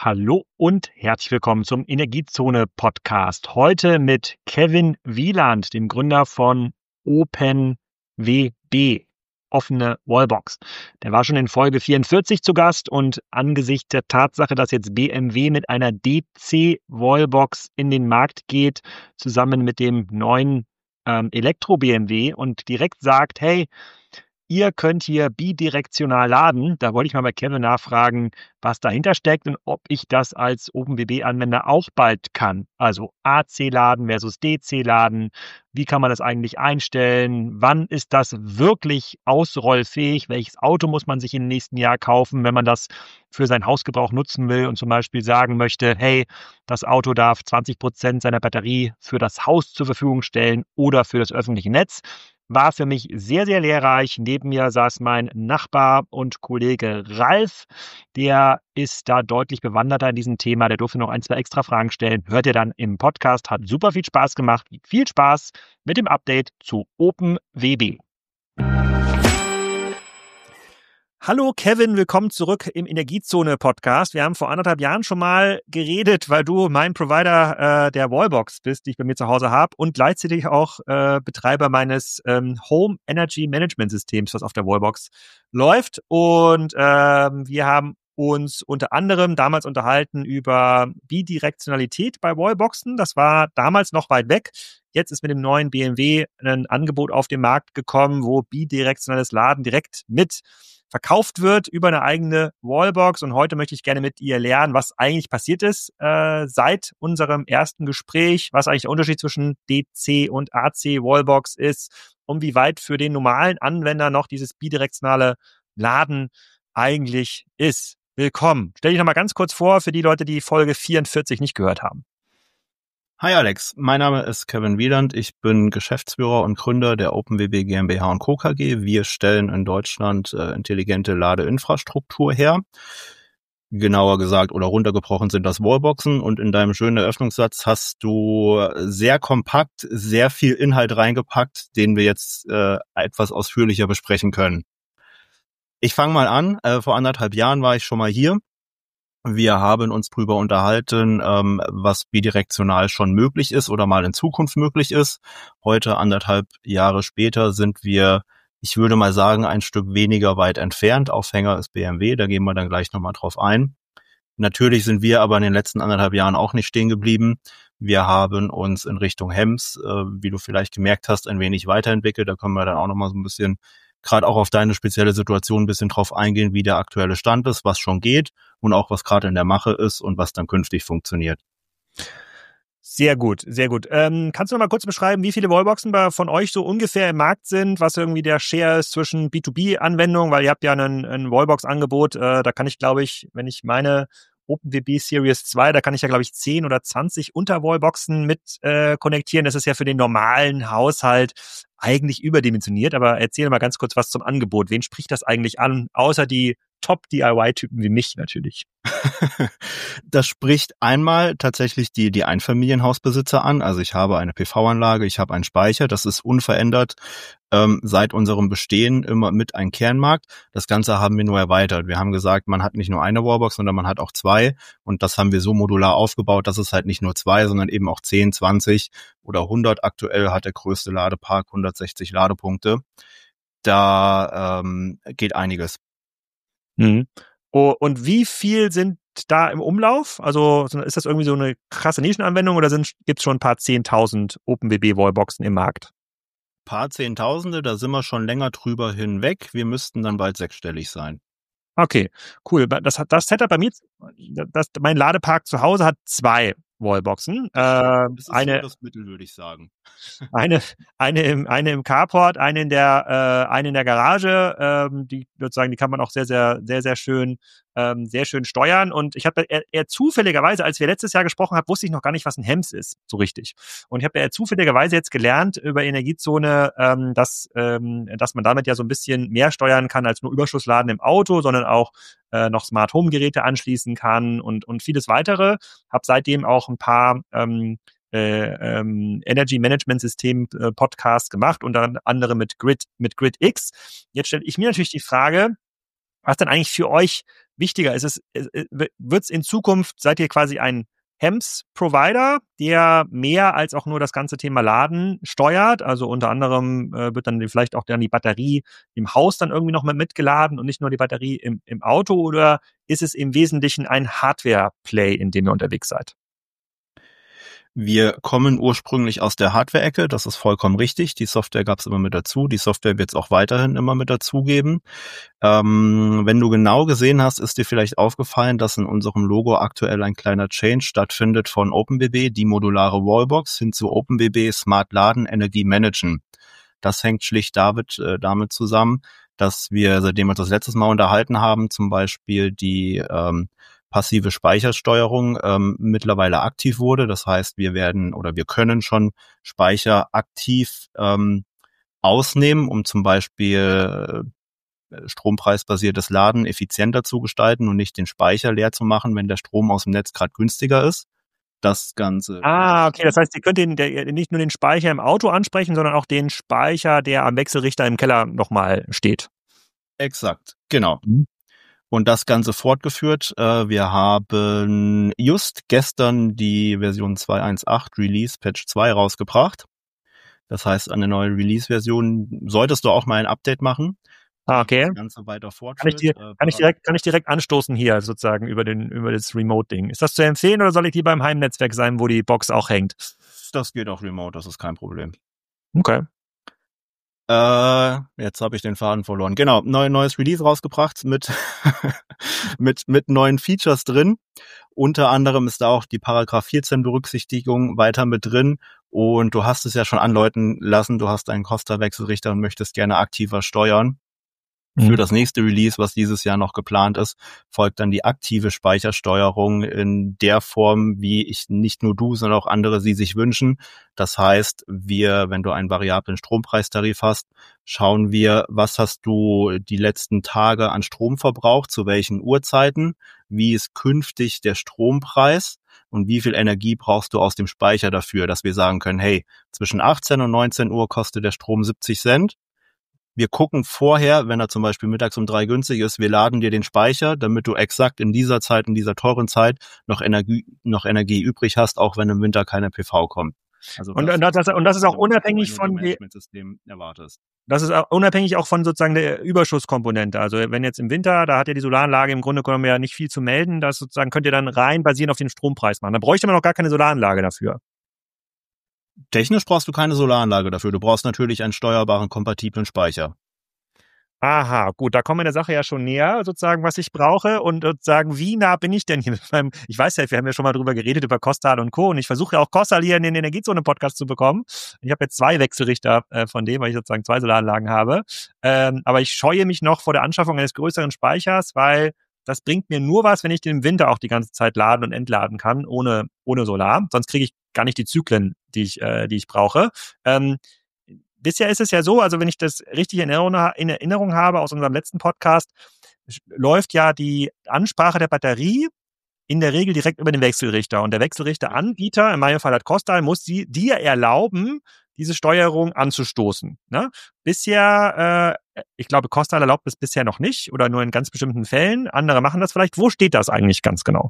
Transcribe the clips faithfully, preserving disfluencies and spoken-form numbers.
Hallo und herzlich willkommen zum Energiezone-Podcast. Heute mit Kevin Wieland, dem Gründer von OpenWB, offene Wallbox. Der war schon in Folge vierundvierzig zu Gast und angesichts der Tatsache, dass jetzt B M W mit einer D C-Wallbox in den Markt geht, zusammen mit dem neuen ähm, Elektro-B M W und direkt sagt, hey, ihr könnt hier bidirektional laden. Da wollte ich mal bei Kevin nachfragen, was dahinter steckt und ob ich das als OpenWB-Anwender auch bald kann. Also A C-Laden versus D C-Laden. Wie kann man das eigentlich einstellen? Wann ist das wirklich ausrollfähig? Welches Auto muss man sich im nächsten Jahr kaufen, wenn man das für seinen Hausgebrauch nutzen will und zum Beispiel sagen möchte, hey, das Auto darf zwanzig Prozent seiner Batterie für das Haus zur Verfügung stellen oder für das öffentliche Netz? War für mich sehr, sehr lehrreich. Neben mir saß mein Nachbar und Kollege Ralf. Der ist da deutlich bewanderter in diesem Thema. Der durfte noch ein, zwei extra Fragen stellen. Hört ihr dann im Podcast. Hat super viel Spaß gemacht. Viel Spaß mit dem Update zu OpenWB. Hallo Kevin, willkommen zurück im Energiezone-Podcast. Wir haben vor anderthalb Jahren schon mal geredet, weil du mein Provider äh, der Wallbox bist, die ich bei mir zu Hause habe und gleichzeitig auch äh, Betreiber meines ähm, Home Energy Management Systems, was auf der Wallbox läuft. Und ähm, wir haben uns unter anderem damals unterhalten über Bidirektionalität bei Wallboxen. Das war damals noch weit weg. Jetzt ist mit dem neuen B M W ein Angebot auf den Markt gekommen, wo bidirektionales Laden direkt mit verkauft wird über eine eigene Wallbox. Und heute möchte ich gerne mit ihr lernen, was eigentlich passiert ist äh, seit unserem ersten Gespräch, was eigentlich der Unterschied zwischen D C und A C Wallbox ist und wie weit für den normalen Anwender noch dieses bidirektionale Laden eigentlich ist. Willkommen. Stell dich noch mal ganz kurz vor für die Leute, die Folge vierundvierzig nicht gehört haben. Hi Alex, mein Name ist Kevin Wieland. Ich bin Geschäftsführer und Gründer der OpenWB GmbH und Co. KG. Wir stellen in Deutschland äh, intelligente Ladeinfrastruktur her. Genauer gesagt oder runtergebrochen sind das Wallboxen. Und in deinem schönen Eröffnungssatz hast du sehr kompakt, sehr viel Inhalt reingepackt, den wir jetzt äh, etwas ausführlicher besprechen können. Ich fange mal an. Äh, vor anderthalb Jahren war ich schon mal hier. Wir haben uns drüber unterhalten, ähm, was bidirektional schon möglich ist oder mal in Zukunft möglich ist. Heute, anderthalb Jahre später, sind wir, ich würde mal sagen, ein Stück weniger weit entfernt. Aufhänger ist B M W, da gehen wir dann gleich nochmal drauf ein. Natürlich sind wir aber in den letzten anderthalb Jahren auch nicht stehen geblieben. Wir haben uns in Richtung Hems, äh, wie du vielleicht gemerkt hast, ein wenig weiterentwickelt. Da können wir dann auch nochmal so ein bisschen gerade auch auf deine spezielle Situation ein bisschen drauf eingehen, wie der aktuelle Stand ist, was schon geht und auch was gerade in der Mache ist und was dann künftig funktioniert. Sehr gut, sehr gut. Ähm, kannst du noch mal kurz beschreiben, wie viele Wallboxen bei, von euch so ungefähr im Markt sind, was irgendwie der Share ist zwischen B zwei B-Anwendungen, weil ihr habt ja ein, ein Wallbox-Angebot, äh, da kann ich, glaube ich, wenn ich meine OpenWB Series zwei, da kann ich ja, glaube ich, zehn oder zwanzig Unterwallboxen mit äh, konnektieren. Das ist ja für den normalen Haushalt eigentlich überdimensioniert, aber erzähl mal ganz kurz was zum Angebot. Wen spricht das eigentlich an, außer die Top-D I Y-Typen wie mich natürlich? Das spricht einmal tatsächlich die die Einfamilienhausbesitzer an. Also ich habe eine P V-Anlage, ich habe einen Speicher, das ist unverändert ähm, seit unserem Bestehen immer mit ein Kernmarkt. Das Ganze haben wir nur erweitert. Wir haben gesagt, man hat nicht nur eine Wallbox, sondern man hat auch zwei. Und das haben wir so modular aufgebaut, dass es halt nicht nur zwei, sondern eben auch zehn, zwanzig oder hundert. Aktuell hat der größte Ladepark hundertsechzig Ladepunkte. Da ähm, geht einiges. Mhm. Oh, und wie viel sind da im Umlauf? Also ist das irgendwie so eine krasse Nischenanwendung oder gibt es schon ein paar zehntausend OpenWB-Wallboxen im Markt? Ein paar Zehntausende, da sind wir schon länger drüber hinweg. Wir müssten dann bald sechsstellig sein. Okay, cool. Das, das Setup bei mir, das, mein Ladepark zu Hause hat zwei Wallboxen. Äh, das ist eine, so das Mittel, würde ich sagen. Eine, eine im, eine im Carport, eine in der, äh, eine in der Garage. Ähm, die sozusagen, die kann man auch sehr, sehr, sehr, sehr schön, ähm, sehr schön steuern. Und ich habe eher, eher zufälligerweise, als wir letztes Jahr gesprochen haben, wusste ich noch gar nicht, was ein Hems ist, so richtig. Und ich habe eher zufälligerweise jetzt gelernt über Energiezone, ähm, dass, ähm, dass man damit ja so ein bisschen mehr steuern kann als nur Überschussladen im Auto, sondern auch äh, noch Smart Home Geräte anschließen kann und und vieles weitere. Habe seitdem auch ein paar ähm, Äh, ähm, Energy Management System äh, Podcast gemacht, unter anderem mit Grid, mit Grid X. Jetzt stelle ich mir natürlich die Frage, was denn eigentlich für euch wichtiger? Ist es, wird es in Zukunft, seid ihr quasi ein H E M S-Provider, der mehr als auch nur das ganze Thema Laden steuert? Also unter anderem äh, wird dann vielleicht auch dann die Batterie im Haus dann irgendwie noch mal mitgeladen und nicht nur die Batterie im, im Auto? Oder ist es im Wesentlichen ein Hardware-Play, in dem ihr unterwegs seid? Wir kommen ursprünglich aus der Hardware-Ecke, das ist vollkommen richtig. Die Software gab es immer mit dazu. Die Software wird es auch weiterhin immer mit dazugeben. Ähm, wenn du genau gesehen hast, ist dir vielleicht aufgefallen, dass in unserem Logo aktuell ein kleiner Change stattfindet von OpenBB, die modulare Wallbox, hin zu OpenBB Smart Laden Energie Managen. Das hängt schlicht damit, äh, damit zusammen, dass wir, seitdem wir uns das letztes Mal unterhalten haben, zum Beispiel die ähm, passive Speichersteuerung ähm, mittlerweile aktiv wurde. Das heißt, wir werden oder wir können schon Speicher aktiv ähm, ausnehmen, um zum Beispiel äh, strompreisbasiertes Laden effizienter zu gestalten und nicht den Speicher leer zu machen, wenn der Strom aus dem Netz gerade günstiger ist. Das Ganze. Ah, okay, das heißt, ihr könnt den, der, nicht nur den Speicher im Auto ansprechen, sondern auch den Speicher, der am Wechselrichter im Keller nochmal steht. Exakt, genau. Mhm. Und das Ganze fortgeführt. Wir haben just gestern die Version zwei Punkt eins Punkt acht Release Patch zwei rausgebracht. Das heißt, an der neuen Release-Version solltest du auch mal ein Update machen. Ah, okay. Das Ganze weiter fortführt. Kann ich, dir, kann ich direkt, kann ich direkt anstoßen hier sozusagen über den, über das Remote-Ding. Ist das zu empfehlen oder soll ich lieber im Heimnetzwerk sein, wo die Box auch hängt? Das geht auch remote, das ist kein Problem. Okay. Äh, jetzt habe ich den Faden verloren. Genau, neu, neues Release rausgebracht mit, mit, mit neuen Features drin. Unter anderem ist da auch die Paragraph vierzehn Berücksichtigung weiter mit drin. Und du hast es ja schon anläuten lassen, du hast einen Costa-Wechselrichter und möchtest gerne aktiver steuern. Für das nächste Release, was dieses Jahr noch geplant ist, folgt dann die aktive Speichersteuerung in der Form, wie ich nicht nur du, sondern auch andere sie sich wünschen. Das heißt, wir, wenn du einen variablen Strompreistarif hast, schauen wir, was hast du die letzten Tage an Strom verbraucht, zu welchen Uhrzeiten, wie ist künftig der Strompreis und wie viel Energie brauchst du aus dem Speicher dafür, dass wir sagen können, hey, zwischen achtzehn und neunzehn Uhr kostet der Strom siebzig Cent. Wir gucken vorher, wenn er zum Beispiel mittags um drei günstig ist, wir laden dir den Speicher, damit du exakt in dieser Zeit, in dieser teuren Zeit noch Energie, noch Energie übrig hast, auch wenn im Winter keine P V kommt. Also und, das, das, und das ist auch unabhängig von dem Managementsystem erwartest. Das ist auch unabhängig auch von sozusagen der Überschusskomponente. Also wenn jetzt im Winter, da hat ja die Solaranlage im Grunde genommen ja nicht viel zu melden, das sozusagen könnt ihr dann rein basierend auf den Strompreis machen. Da bräuchte man noch gar keine Solaranlage dafür. Technisch brauchst du keine Solaranlage dafür. Du brauchst natürlich einen steuerbaren, kompatiblen Speicher. Aha, gut, da kommen wir der Sache ja schon näher, sozusagen, was ich brauche und sozusagen, wie nah bin ich denn hier mit meinem, ich weiß ja, wir haben ja schon mal drüber geredet, über Kostal und Co. und ich versuche ja auch Kostal hier in den Energiezone-Podcast zu bekommen. Ich habe jetzt zwei Wechselrichter äh, von dem, weil ich sozusagen zwei Solaranlagen habe. Ähm, aber ich scheue mich noch vor der Anschaffung eines größeren Speichers, weil das bringt mir nur was, wenn ich den im Winter auch die ganze Zeit laden und entladen kann, ohne, ohne Solar. Sonst kriege ich gar nicht die Zyklen, die ich, äh, die ich brauche. Ähm, Bisher ist es ja so, also wenn ich das richtig in Erinnerung, in Erinnerung habe aus unserem letzten Podcast, läuft ja die Ansprache der Batterie in der Regel direkt über den Wechselrichter. Und der Wechselrichteranbieter, in meinem Fall hat Kostal, muss sie, dir erlauben, diese Steuerung anzustoßen. Ne? Bisher, äh, ich glaube, Kostal erlaubt es bisher noch nicht oder nur in ganz bestimmten Fällen. Andere machen das vielleicht. Wo steht das eigentlich ganz genau?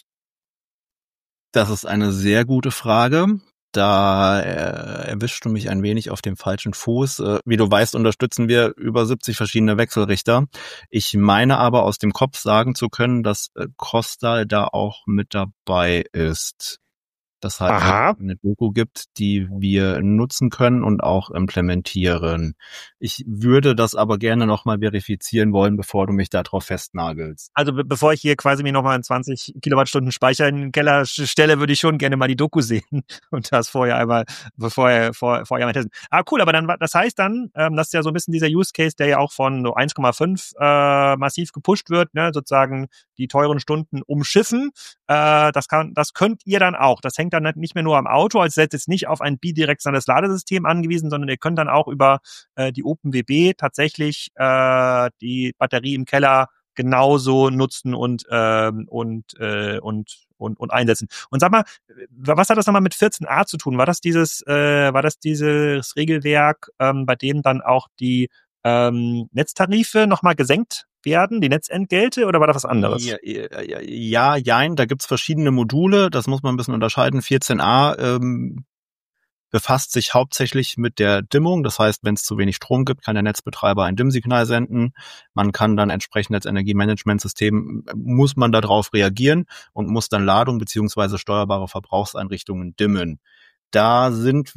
Das ist eine sehr gute Frage. Da äh, erwischst du mich ein wenig auf dem falschen Fuß. Äh, wie du weißt, unterstützen wir über siebzig verschiedene Wechselrichter. Ich meine aber aus dem Kopf sagen zu können, dass äh, Kostal da auch mit dabei ist. Das heißt, Aha. es eine Doku gibt, die wir nutzen können und auch implementieren. Ich würde das aber gerne nochmal verifizieren wollen, bevor du mich darauf festnagelst. Also be- bevor ich hier quasi mir nochmal einen zwanzig Kilowattstunden Speicher in den Keller stelle, würde ich schon gerne mal die Doku sehen und das vorher einmal, vorher, vor, vorher mal testen. Ah, cool, aber dann, das heißt dann, ähm, das ist ja so ein bisschen dieser Use Case, der ja auch von so eins Komma fünf äh, massiv gepusht wird, ne, sozusagen die teuren Stunden umschiffen. Äh, das kann, das könnt ihr dann auch. Das hängt dann nicht mehr nur am Auto, also seid jetzt nicht auf ein bidirektionales Ladesystem angewiesen, sondern ihr könnt dann auch über äh, die OpenWB tatsächlich äh, die Batterie im Keller genauso nutzen und ähm, und, äh, und und und einsetzen. Und sag mal, was hat das nochmal mit vierzehn a zu tun? War das dieses äh, war das dieses Regelwerk, ähm, bei dem dann auch die ähm, Netztarife nochmal gesenkt werden, die Netzentgelte, oder war das was anderes? Ja, ja, ja, jein, da gibt's verschiedene Module, das muss man ein bisschen unterscheiden. vierzehn a ähm, befasst sich hauptsächlich mit der Dimmung. Das heißt, wenn es zu wenig Strom gibt, kann der Netzbetreiber ein Dimmsignal senden. Man kann dann entsprechend als Energiemanagementsystem, muss man darauf reagieren und muss dann Ladung beziehungsweise steuerbare Verbrauchseinrichtungen dimmen. Da sind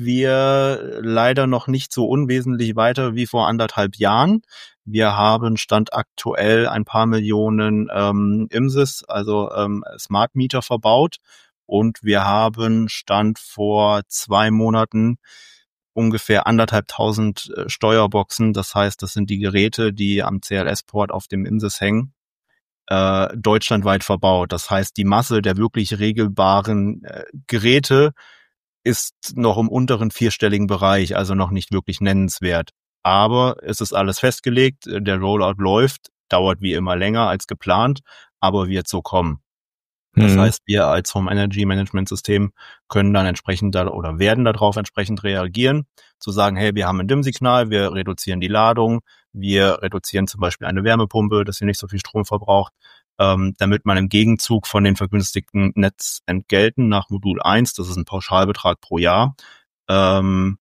wir leider noch nicht so unwesentlich weiter wie vor anderthalb Jahren. Wir haben Stand aktuell ein paar Millionen ähm, I M S Is, also ähm, Smart Meter verbaut. Und wir haben Stand vor zwei Monaten ungefähr anderthalbtausend äh, Steuerboxen. Das heißt, das sind die Geräte, die am C L S-Port auf dem I M S I S hängen, äh, deutschlandweit verbaut. Das heißt, die Masse der wirklich regelbaren äh, Geräte ist noch im unteren vierstelligen Bereich, also noch nicht wirklich nennenswert. Aber es ist alles festgelegt, der Rollout läuft, dauert wie immer länger als geplant, aber wird so kommen. Das mhm. heißt, wir als Home Energy Management System können dann entsprechend da oder werden darauf entsprechend reagieren, zu sagen, hey, wir haben ein Dimmsignal, wir reduzieren die Ladung, wir reduzieren zum Beispiel eine Wärmepumpe, dass sie nicht so viel Strom verbraucht, ähm, damit man im Gegenzug von den vergünstigten Netzentgelten nach Modul eins, das ist ein Pauschalbetrag pro Jahr, ähm,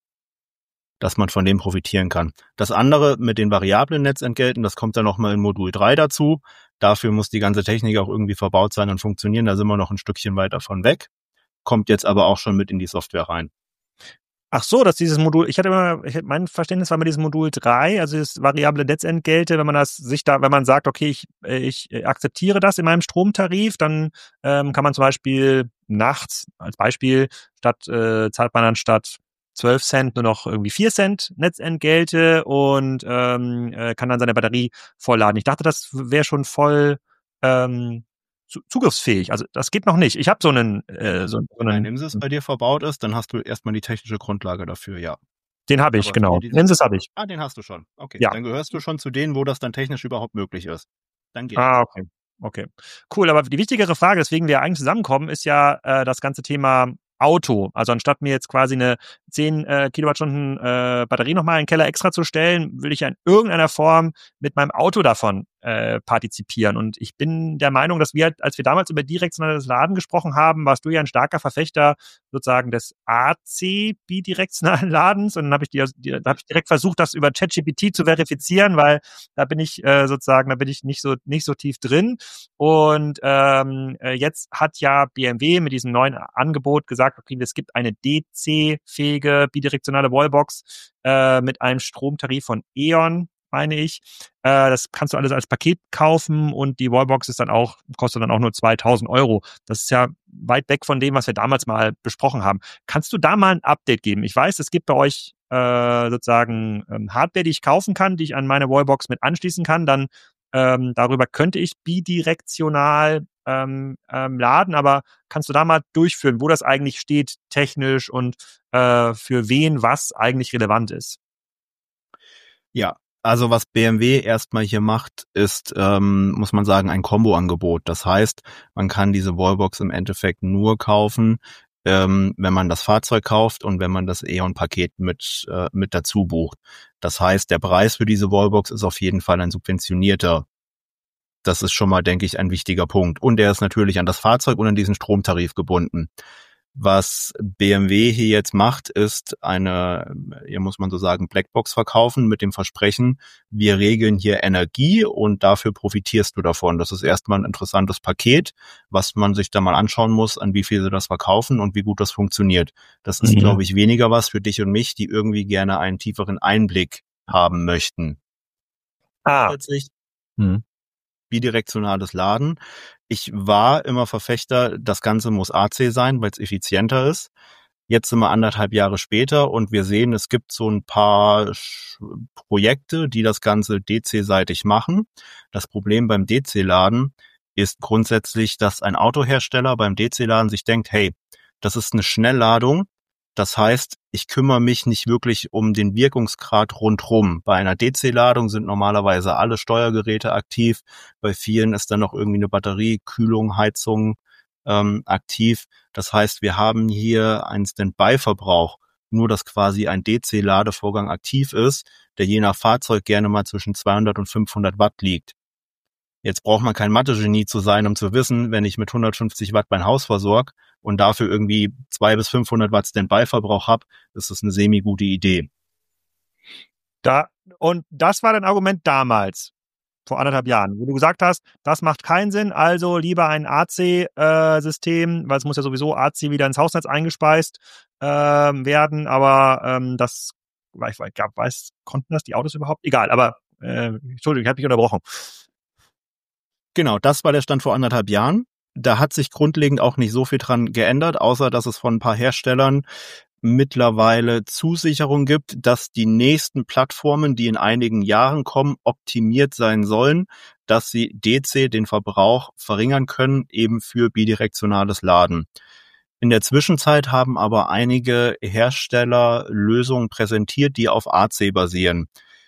dass man von dem profitieren kann. Das andere mit den variablen Netzentgelten, das kommt dann nochmal in Modul drei dazu. Dafür muss die ganze Technik auch irgendwie verbaut sein und funktionieren. Da sind wir noch ein Stückchen weiter von weg. Kommt jetzt aber auch schon mit in die Software rein. Ach so, dass dieses Modul, ich hatte immer, ich, mein Verständnis war mit diesem Modul drei, also das variable Netzentgelte, wenn man das sich da, wenn man sagt, okay, ich, ich akzeptiere das in meinem Stromtarif, dann ähm, kann man zum Beispiel nachts, als Beispiel, statt äh, zahlt man dann statt zwölf Cent nur noch irgendwie vier Cent Netzentgelte und ähm, äh, kann dann seine Batterie vollladen. Ich dachte, das wäre schon voll ähm, zu, zugriffsfähig. Also das geht noch nicht. Ich habe so einen... Äh, so, so einen Wenn ein I M S I S bei dir verbaut ist, dann hast du erstmal die technische Grundlage dafür, ja. Den habe ich, aber genau. Den I M S I S habe ich. Ah, den hast du schon. Okay, ja. Dann gehörst du schon zu denen, wo das dann technisch überhaupt möglich ist. Dann geht Ah, okay. Okay. Cool, aber die wichtigere Frage, weswegen wir eigentlich zusammenkommen, ist ja äh, das ganze Thema Auto. Also anstatt mir jetzt quasi eine zehn äh, Kilowattstunden äh, Batterie nochmal in den Keller extra zu stellen, will ich ja in irgendeiner Form mit meinem Auto davon äh, partizipieren. Und ich bin der Meinung, dass wir, als wir damals über direktionales Laden gesprochen haben, warst du ja ein starker Verfechter sozusagen des A C bidirektionalen Ladens. Und dann habe ich dir, da habe ich direkt versucht, das über ChatGPT zu verifizieren, weil da bin ich äh, sozusagen, da bin ich nicht so nicht so tief drin. Und ähm, jetzt hat ja B M W mit diesem neuen Angebot gesagt, okay, es gibt eine D C-fähige bidirektionale Wallbox äh, mit einem Stromtarif von E.ON, meine ich. Äh, das kannst du alles als Paket kaufen und die Wallbox ist dann auch, kostet dann auch nur zweitausend Euro. Das ist ja weit weg von dem, was wir damals mal besprochen haben. Kannst du da mal ein Update geben? Ich weiß, es gibt bei euch äh, sozusagen ähm, Hardware, die ich kaufen kann, die ich an meine Wallbox mit anschließen kann. Dann ähm, darüber könnte ich bidirektional ähm, ähm, laden, aber kannst du da mal durchführen, wo das eigentlich steht technisch und äh, für wen was eigentlich relevant ist? Ja, also was B M W erstmal hier macht, ist, ähm, muss man sagen, ein Komboangebot. Das heißt, man kann diese Wallbox im Endeffekt nur kaufen, ähm, wenn man das Fahrzeug kauft und wenn man das E.ON-Paket mit äh, mit dazu bucht. Das heißt, der Preis für diese Wallbox ist auf jeden Fall ein subventionierter. Das ist schon mal, denke ich, ein wichtiger Punkt. Und er ist natürlich an das Fahrzeug und an diesen Stromtarif gebunden. Was B M W hier jetzt macht, ist eine, hier muss man so sagen, Blackbox verkaufen mit dem Versprechen, wir regeln hier Energie und dafür profitierst du davon. Das ist erstmal ein interessantes Paket, was man sich da mal anschauen muss, an wie viel sie das verkaufen und wie gut das funktioniert. Das ist, mhm. glaube ich, weniger was für dich und mich, die irgendwie gerne einen tieferen Einblick haben möchten. Ah. Plötzlich. Hm. Bidirektionales Laden. Ich war immer Verfechter, das Ganze muss A C sein, weil es effizienter ist. Jetzt sind wir anderthalb Jahre später und wir sehen, es gibt so ein paar Projekte, die das Ganze D C-seitig machen. Das Problem beim D C-Laden ist grundsätzlich, dass ein Autohersteller beim D C-Laden sich denkt, hey, das ist eine Schnellladung. Das heißt, ich kümmere mich nicht wirklich um den Wirkungsgrad rundherum. Bei einer D C-Ladung sind normalerweise alle Steuergeräte aktiv. Bei vielen ist dann noch irgendwie eine Batterie, Kühlung, Heizung ähm, aktiv. Das heißt, wir haben hier einen Standby-Verbrauch, nur dass quasi ein D C-Ladevorgang aktiv ist, der je nach Fahrzeug gerne mal zwischen zweihundert und fünfhundert Watt liegt. Jetzt braucht man kein Mathe-Genie zu sein, um zu wissen, wenn ich mit hundertfünfzig Watt mein Haus versorge und dafür irgendwie zweihundert bis fünfhundert Watt Standby-Verbrauch habe, ist das eine semi-gute Idee. Da, und das war dein Argument damals, vor anderthalb Jahren, wo du gesagt hast, das macht keinen Sinn, also lieber ein A C-System, äh, weil es muss ja sowieso A C wieder ins Hausnetz eingespeist äh, werden, aber ähm, das, ich weiß, weiß, konnten das die Autos überhaupt? Egal, aber äh, Entschuldigung, ich habe mich unterbrochen. Genau, das war der Stand vor anderthalb Jahren. Da hat sich grundlegend auch nicht so viel dran geändert, außer dass es von ein paar Herstellern mittlerweile Zusicherung gibt, dass die nächsten Plattformen, die in einigen Jahren kommen, optimiert sein sollen, dass sie D C, den Verbrauch, verringern können, eben für bidirektionales Laden. In der Zwischenzeit haben aber einige Hersteller Lösungen präsentiert, die auf A C basieren.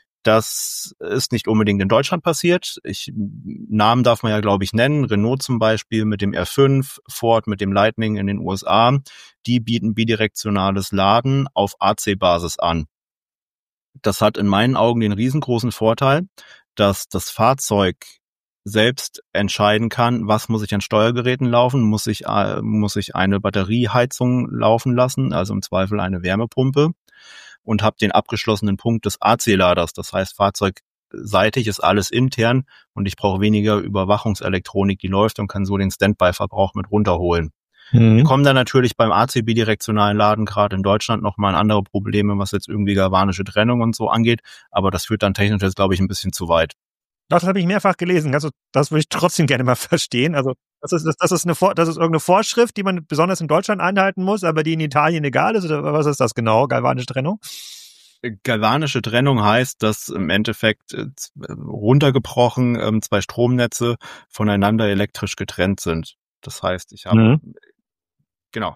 Das ist nicht unbedingt in Deutschland passiert. Ich, Namen darf man ja, glaube ich, nennen. Renault zum Beispiel mit dem R fünf, Ford mit dem Lightning in den U S A. Die bieten bidirektionales Laden auf A C-Basis an. Das hat in meinen Augen den riesengroßen Vorteil, dass das Fahrzeug selbst entscheiden kann, was muss ich an Steuergeräten laufen, muss ich, äh, muss ich eine Batterieheizung laufen lassen, also im Zweifel eine Wärmepumpe, und habe den abgeschlossenen Punkt des A C-Laders. Das heißt, fahrzeugseitig ist alles intern und ich brauche weniger Überwachungselektronik, die läuft, und kann so den Standby-Verbrauch mit runterholen. Mhm. Wir kommen dann natürlich beim A C-bidirektionalen Laden gerade in Deutschland nochmal an andere Probleme, was jetzt irgendwie galvanische Trennung und so angeht, aber das führt dann technisch jetzt, glaube ich, ein bisschen zu weit. Das habe ich mehrfach gelesen. Also das würde ich trotzdem gerne mal verstehen. Also das ist, das ist eine, das ist irgendeine Vorschrift, die man besonders in Deutschland einhalten muss, aber die in Italien egal ist. Oder was ist das genau? Galvanische Trennung? Galvanische Trennung heißt, dass im Endeffekt runtergebrochen zwei Stromnetze voneinander elektrisch getrennt sind. Das heißt, ich habe mhm. genau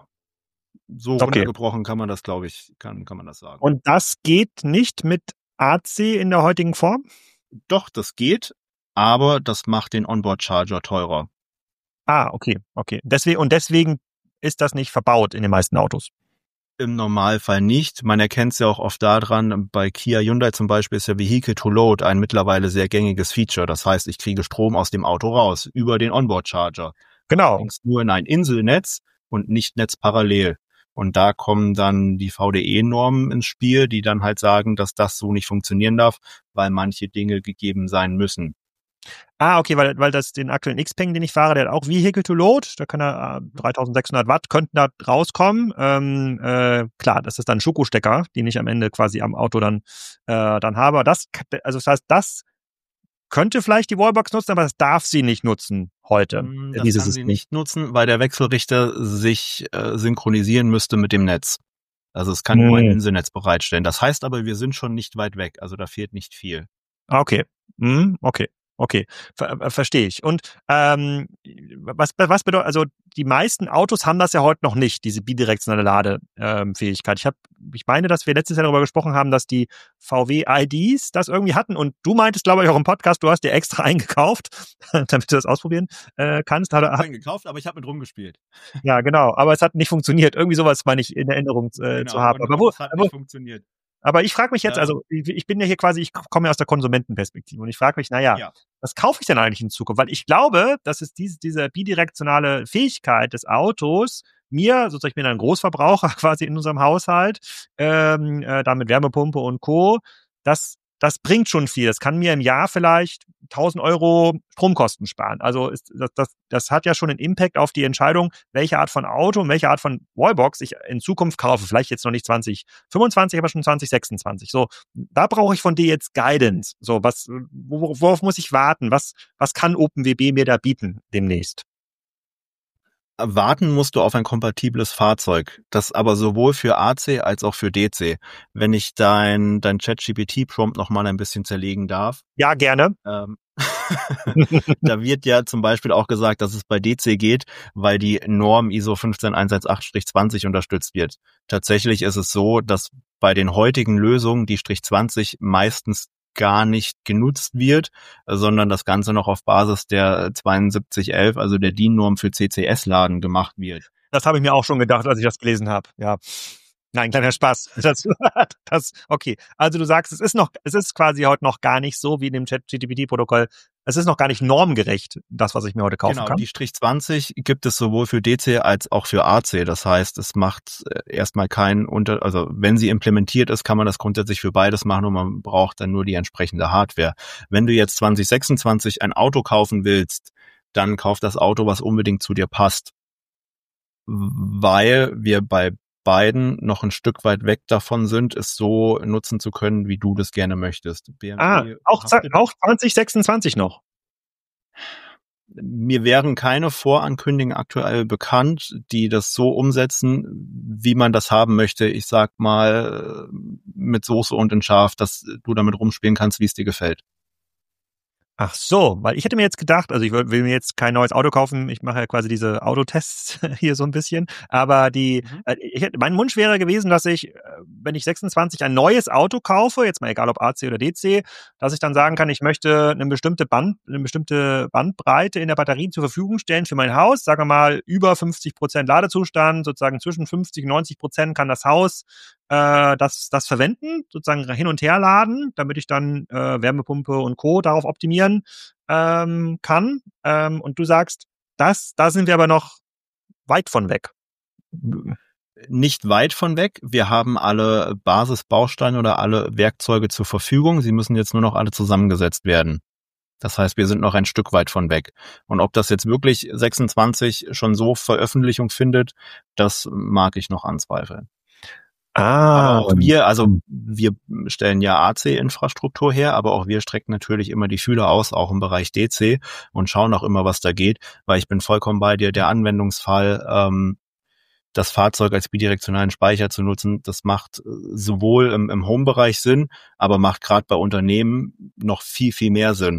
so okay. runtergebrochen kann man das, glaube ich, kann kann man das sagen. Und das geht nicht mit A C in der heutigen Form? Doch, das geht, aber das macht den Onboard-Charger teurer. Ah, okay, okay. Deswegen, und deswegen ist das nicht verbaut in den meisten Autos? Im Normalfall nicht. Man erkennt es ja auch oft daran, bei Kia Hyundai zum Beispiel ist ja Vehicle to Load ein mittlerweile sehr gängiges Feature. Das heißt, ich kriege Strom aus dem Auto raus, über den Onboard-Charger. Genau. Allerdings nur in ein Inselnetz und nicht netzparallel. Und da kommen dann die V D E-Normen ins Spiel, die dann halt sagen, dass das so nicht funktionieren darf, weil manche Dinge gegeben sein müssen. Ah, okay, weil, weil das den aktuellen Xpeng, den ich fahre, der hat auch Vehicle to Load, da kann er äh, dreitausendsechshundert Watt, könnten da rauskommen. Ähm, äh, klar, das ist dann ein Schokostecker, den ich am Ende quasi am Auto dann, äh, dann habe. Das, also das heißt, das könnte vielleicht die Wallbox nutzen, aber das darf sie nicht nutzen heute. Das Dieses kann sie nicht nutzen, weil der Wechselrichter sich äh, synchronisieren müsste mit dem Netz. Also es kann hm. nur ein Inselnetz bereitstellen. Das heißt aber, wir sind schon nicht weit weg. Also da fehlt nicht viel. Okay, hm, okay. Okay, Ver- verstehe ich. Und ähm, was, was bedeutet, also die meisten Autos haben das ja heute noch nicht, diese bidirektionale Ladefähigkeit. Ich habe, ich meine, dass wir letztes Jahr darüber gesprochen haben, dass die V W-I Ds das irgendwie hatten. Und du meintest, glaube ich, auch im Podcast, du hast dir extra eingekauft, damit du das ausprobieren äh, kannst. Ich habe eingekauft, aber ich habe mit rumgespielt. Ja, genau. Aber es hat nicht funktioniert. Irgendwie sowas meine ich in Erinnerung äh, genau, zu haben. Aber wo, es hat nicht funktioniert. Aber ich frage mich jetzt, also ich bin ja hier quasi, ich komme ja aus der Konsumentenperspektive und ich frage mich, naja, ja. was kaufe ich denn eigentlich in Zukunft? Weil ich glaube, dass es diese, diese bidirektionale Fähigkeit des Autos mir, sozusagen ich bin ein Großverbraucher quasi in unserem Haushalt, ähm, äh, da mit Wärmepumpe und Co., das Das bringt schon viel. Das kann mir im Jahr vielleicht tausend Euro Stromkosten sparen. Also ist, das, das, das hat ja schon einen Impact auf die Entscheidung, welche Art von Auto und welche Art von Wallbox ich in Zukunft kaufe. Vielleicht jetzt noch nicht zwanzig fünfundzwanzig, aber schon zwanzig sechsundzwanzig. So, da brauche ich von dir jetzt Guidance. So, was, worauf muss ich warten? Was, was kann OpenWB mir da bieten demnächst? Warten musst du auf ein kompatibles Fahrzeug, das aber sowohl für A C als auch für D C. Wenn ich dein dein ChatGPT-Prompt noch mal ein bisschen zerlegen darf. Ja, gerne. Ähm, da wird ja zum Beispiel auch gesagt, dass es bei D C geht, weil die Norm I S O fünf eins eins acht zwanzig unterstützt wird. Tatsächlich ist es so, dass bei den heutigen Lösungen die Strich zwanzig meistens gar nicht genutzt wird, sondern das Ganze noch auf Basis der zweiundsiebzig elf, also der D I N-Norm für C C S-Laden gemacht wird. Das habe ich mir auch schon gedacht, als ich das gelesen habe, ja. Nein, kleiner Spaß. Das, das, okay. Also du sagst, es ist noch, es ist quasi heute noch gar nicht so wie in dem Chat-G P T-Protokoll. Es ist noch gar nicht normgerecht, das, was ich mir heute kaufen genau, kann. Die Strich zwanzig gibt es sowohl für D C als auch für A C. Das heißt, es macht erstmal keinen Unter, also wenn sie implementiert ist, kann man das grundsätzlich für beides machen und man braucht dann nur die entsprechende Hardware. Wenn du jetzt zwanzig sechsundzwanzig ein Auto kaufen willst, dann kauf das Auto, was unbedingt zu dir passt. Weil wir bei beiden noch ein Stück weit weg davon sind, es so nutzen zu können, wie du das gerne möchtest. B M W Ah, auch, auch zwanzig sechsundzwanzig noch. Mir wären keine Vorankündigungen aktuell bekannt, die das so umsetzen, wie man das haben möchte. Ich sag mal, mit Soße und in Scharf, dass du damit rumspielen kannst, wie es dir gefällt. Ach so, weil ich hätte mir jetzt gedacht, also ich will, will mir jetzt kein neues Auto kaufen, ich mache ja quasi diese Autotests hier so ein bisschen, aber die, mhm. äh, ich hätte, mein Wunsch wäre gewesen, dass ich, äh, wenn ich sechsundzwanzig ein neues Auto kaufe, jetzt mal egal ob A C oder D C, dass ich dann sagen kann, ich möchte eine bestimmte Band, eine bestimmte Bandbreite in der Batterie zur Verfügung stellen für mein Haus, sagen wir mal über fünfzig Prozent Ladezustand, sozusagen zwischen fünfzig und neunzig Prozent kann das Haus äh, das, das verwenden, sozusagen hin und her laden, damit ich dann äh, Wärmepumpe und Co. darauf optimieren ähm, kann. Ähm, und du sagst, das, da sind wir aber noch weit von weg. Nicht weit von weg. Wir haben alle Basisbausteine oder alle Werkzeuge zur Verfügung. Sie müssen jetzt nur noch alle zusammengesetzt werden. Das heißt, wir sind noch ein Stück weit von weg. Und ob das jetzt wirklich sechsundzwanzig schon so Veröffentlichung findet, das mag ich noch anzweifeln. Ah. Aber auch wir, also wir stellen ja A C-Infrastruktur her, aber auch wir strecken natürlich immer die Fühler aus, auch im Bereich D C und schauen auch immer, was da geht, weil ich bin vollkommen bei dir, der Anwendungsfall, ähm, das Fahrzeug als bidirektionalen Speicher zu nutzen, das macht sowohl im, im Home-Bereich Sinn, aber macht gerade bei Unternehmen noch viel, viel mehr Sinn.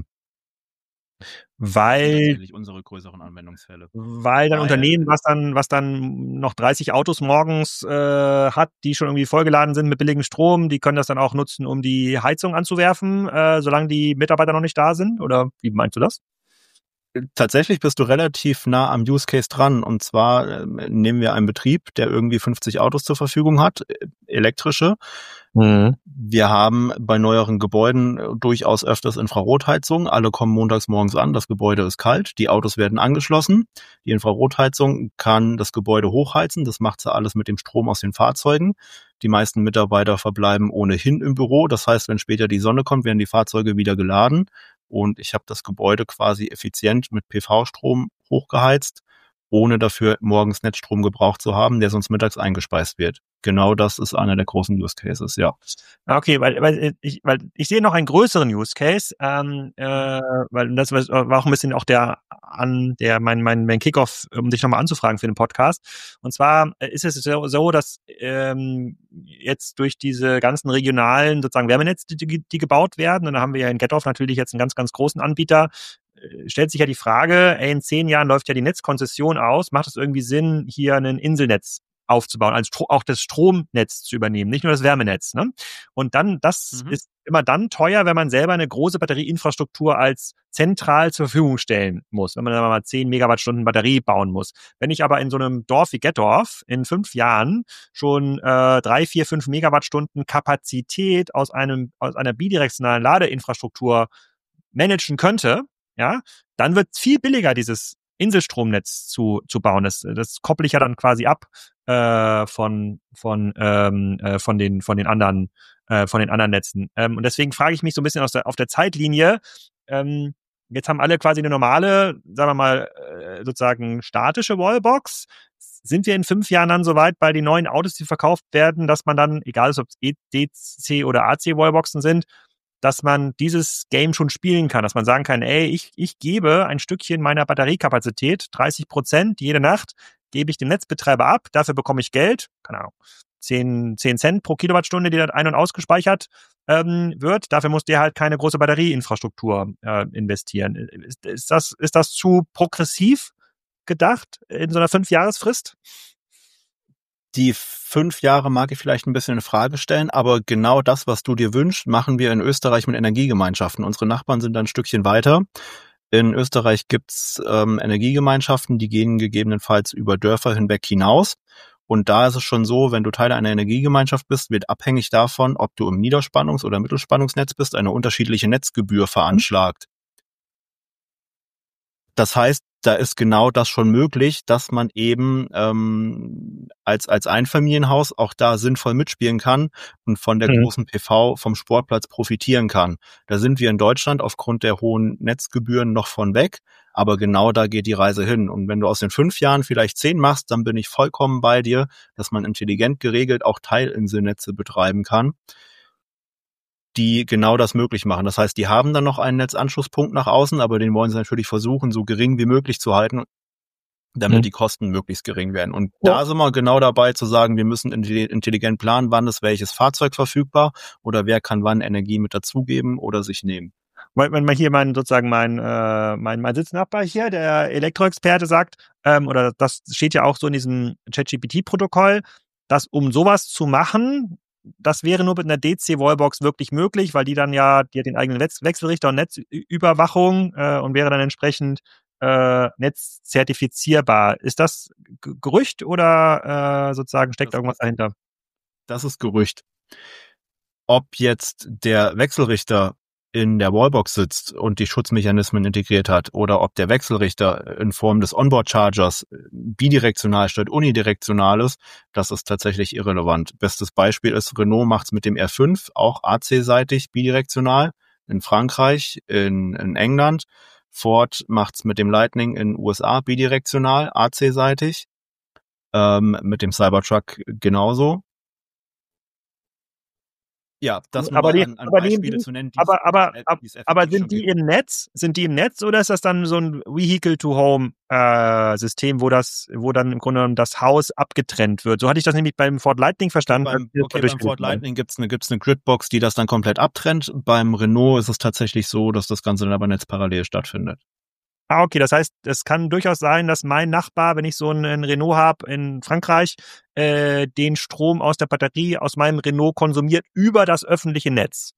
Weil unsere größeren Anwendungsfälle. Weil dann weil, Unternehmen, was dann, was dann noch dreißig Autos morgens äh, hat, die schon irgendwie vollgeladen sind mit billigem Strom, die können das dann auch nutzen, um die Heizung anzuwerfen, äh, solange die Mitarbeiter noch nicht da sind? Oder wie meinst du das? Tatsächlich bist du relativ nah am Use Case dran. Und zwar äh, nehmen wir einen Betrieb, der irgendwie fünfzig Autos zur Verfügung hat, elektrische. Mhm. Wir haben bei neueren Gebäuden durchaus öfters Infrarotheizung. Alle kommen montags morgens an, das Gebäude ist kalt, die Autos werden angeschlossen. Die Infrarotheizung kann das Gebäude hochheizen, das macht sie alles mit dem Strom aus den Fahrzeugen. Die meisten Mitarbeiter verbleiben ohnehin im Büro. Das heißt, wenn später die Sonne kommt, werden die Fahrzeuge wieder geladen. Und ich habe das Gebäude quasi effizient mit P V-Strom hochgeheizt, ohne dafür morgens Netzstrom gebraucht zu haben, der sonst mittags eingespeist wird. Genau das ist einer der großen Use Cases, ja. Okay, weil, weil ich, weil ich sehe noch einen größeren Use Case, ähm, äh, weil das war auch ein bisschen auch der an der mein mein mein Kickoff, um dich nochmal anzufragen für den Podcast. Und zwar ist es so, so dass ähm, jetzt durch diese ganzen regionalen sozusagen Wärmenetze, die, die gebaut werden, und da haben wir ja in Gettorf natürlich jetzt einen ganz ganz großen Anbieter. Stellt sich ja die Frage, ey, in zehn Jahren läuft ja die Netzkonzession aus, macht es irgendwie Sinn, hier ein Inselnetz aufzubauen, also auch das Stromnetz zu übernehmen, nicht nur das Wärmenetz, ne? Und dann, das mhm. ist immer dann teuer, wenn man selber eine große Batterieinfrastruktur als zentral zur Verfügung stellen muss, wenn man dann mal zehn Megawattstunden Batterie bauen muss. Wenn ich aber in so einem Dorf wie Gettorf in fünf Jahren schon äh, drei, vier, fünf Megawattstunden Kapazität aus einem aus einer bidirektionalen Ladeinfrastruktur managen könnte, ja, dann wird es viel billiger, dieses Inselstromnetz zu zu bauen. Das, das koppel ich ja dann quasi ab äh, von von ähm, äh, von den von den anderen äh, von den anderen Netzen. Ähm, und deswegen frage ich mich so ein bisschen aus der, auf der Zeitlinie. Ähm, jetzt haben alle quasi eine normale, sagen wir mal äh, sozusagen statische Wallbox. Sind wir in fünf Jahren dann soweit bei den neuen Autos, die verkauft werden, dass man dann, egal ob es D C oder A C Wallboxen sind, dass man dieses Game schon spielen kann, dass man sagen kann, ey, ich, ich gebe ein Stückchen meiner Batteriekapazität, dreißig Prozent jede Nacht, gebe ich dem Netzbetreiber ab, dafür bekomme ich Geld, keine Ahnung, zehn Cent pro Kilowattstunde, die dort ein- und ausgespeichert ähm, wird, dafür muss der halt keine große Batterieinfrastruktur äh, investieren. Ist, ist, das, ist das zu progressiv gedacht in so einer Fünfjahresfrist? Die fünf Jahre mag ich vielleicht ein bisschen in Frage stellen, aber genau das, was du dir wünschst, machen wir in Österreich mit Energiegemeinschaften. Unsere Nachbarn sind da ein Stückchen weiter. In Österreich gibt's ähm, Energiegemeinschaften, die gehen gegebenenfalls über Dörfer hinweg hinaus Und da ist es schon so, wenn du Teil einer Energiegemeinschaft bist, wird abhängig davon, ob du im Niederspannungs- oder Mittelspannungsnetz bist, eine unterschiedliche Netzgebühr veranschlagt. Das heißt, da ist genau das schon möglich, dass man eben ähm, als als Einfamilienhaus auch da sinnvoll mitspielen kann und von der Mhm. großen P V vom Sportplatz profitieren kann. Da sind wir in Deutschland aufgrund der hohen Netzgebühren noch von weg, aber genau da geht die Reise hin. Und wenn du aus den fünf Jahren vielleicht zehn machst, dann bin ich vollkommen bei dir, dass man intelligent geregelt auch Teilinselnetze betreiben kann, die genau das möglich machen. Das heißt, die haben dann noch einen Netzanschlusspunkt nach außen, aber den wollen sie natürlich versuchen, so gering wie möglich zu halten, damit Mhm. die Kosten möglichst gering werden. Und Ja. da sind wir genau dabei zu sagen, wir müssen intelligent planen, wann ist welches Fahrzeug verfügbar oder wer kann wann Energie mit dazugeben oder sich nehmen. Wenn wenn man hier mein sozusagen mein äh, mein mein Sitznachbar hier, der Elektroexperte sagt, ähm, oder das steht ja auch so in diesem ChatGPT-Protokoll, dass um sowas zu machen, das wäre nur mit einer D C-Wallbox wirklich möglich, weil die dann ja, die hat den eigenen Wechs- Wechselrichter und Netzüberwachung äh, und wäre dann entsprechend äh, netzzertifizierbar. Ist das G- Gerücht oder äh, sozusagen steckt Das, irgendwas dahinter? das ist Gerücht. Ob jetzt der Wechselrichter in der Wallbox sitzt und die Schutzmechanismen integriert hat oder ob der Wechselrichter in Form des Onboard-Chargers bidirektional statt unidirektional ist, das ist tatsächlich irrelevant. Bestes Beispiel ist, Renault macht es mit dem R fünf auch A C-seitig bidirektional in Frankreich, in, in England. Ford macht es mit dem Lightning in den U S A bidirektional, A C-seitig. Ähm, mit dem Cybertruck genauso. Ja, das nur Aber mal die, an, an aber die, Beispiele zu nennen, die aber, aber, es ab- die es aber effektiv schon sind die gibt. im Netz? Sind die im Netz oder ist das dann so ein Vehicle-to-Home-System, wo das, wo dann im Grunde genommen das Haus abgetrennt wird? So hatte ich das nämlich beim Ford Lightning Okay, verstanden. als beim, wir das okay, mal beim Ford durchgelesen haben. Lightning gibt's eine, gibt's eine Gridbox, die das dann komplett abtrennt. Beim Renault ist es tatsächlich so, dass das Ganze dann aber netzparallel stattfindet. Ah, okay, das heißt, es kann durchaus sein, dass mein Nachbar, wenn ich so einen, einen Renault habe in Frankreich, äh, den Strom aus der Batterie aus meinem Renault konsumiert über das öffentliche Netz.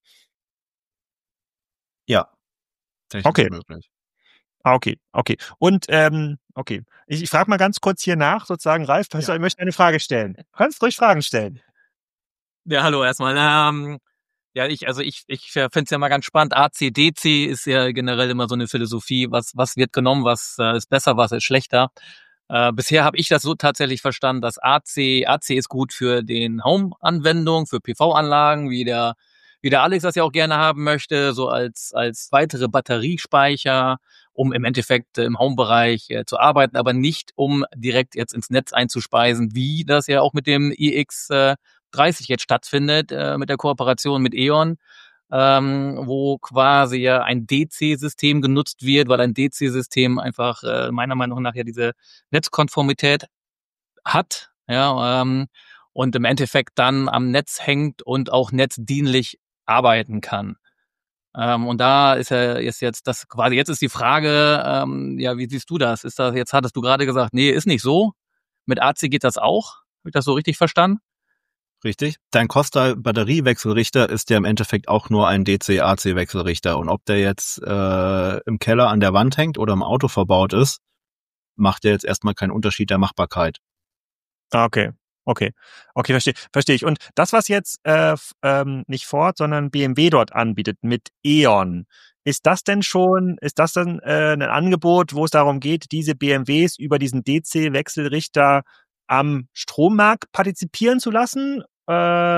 Ja, technisch Okay. möglich. Ah, okay, okay. Und ähm, okay, ich, ich frage mal ganz kurz hier nach, sozusagen, Ralf, ja. Ich möchte eine Frage stellen. Du kannst ruhig Fragen stellen. Ja, hallo erstmal. Ähm, ja, ich, also ich, ich finde es ja mal ganz spannend. A C, D C ist ja generell immer so eine Philosophie. Was, was wird genommen? Was äh, ist besser? Was ist schlechter? Äh, bisher habe ich das so tatsächlich verstanden, dass A C, A C ist gut für den Home-Anwendung, für P V-Anlagen, wie der, wie der Alex das ja auch gerne haben möchte, so als, als weitere Batteriespeicher, um im Endeffekt äh, im Home-Bereich äh, zu arbeiten, aber nicht um direkt jetzt ins Netz einzuspeisen, wie das ja auch mit dem i X äh, dreißig jetzt stattfindet, äh, mit der Kooperation mit E.ON, ähm, wo quasi ja ein D C-System genutzt wird, weil ein D C-System einfach äh, meiner Meinung nach ja diese Netzkonformität hat, ja, ähm, und im Endeffekt dann am Netz hängt und auch netzdienlich arbeiten kann. Ähm, und da ist ja ist jetzt das quasi, jetzt ist die Frage, ähm, ja, wie siehst du das? Ist das, jetzt hattest du gerade gesagt, nee, ist nicht so. Mit A C geht das auch. Habe ich das so richtig verstanden? Richtig. Dein Costa-Batteriewechselrichter ist ja im Endeffekt auch nur ein D C A C-Wechselrichter. Und ob der jetzt äh, im Keller an der Wand hängt oder im Auto verbaut ist, macht ja jetzt erstmal keinen Unterschied der Machbarkeit. Ah, okay. Okay, okay, verstehe, verstehe ich. Und das, was jetzt äh, f- ähm, nicht Ford, sondern B M W dort anbietet mit E.ON, ist das denn schon, ist das dann äh, ein Angebot, wo es darum geht, diese B M Ws über diesen D C-Wechselrichter am Strommarkt partizipieren zu lassen? Äh,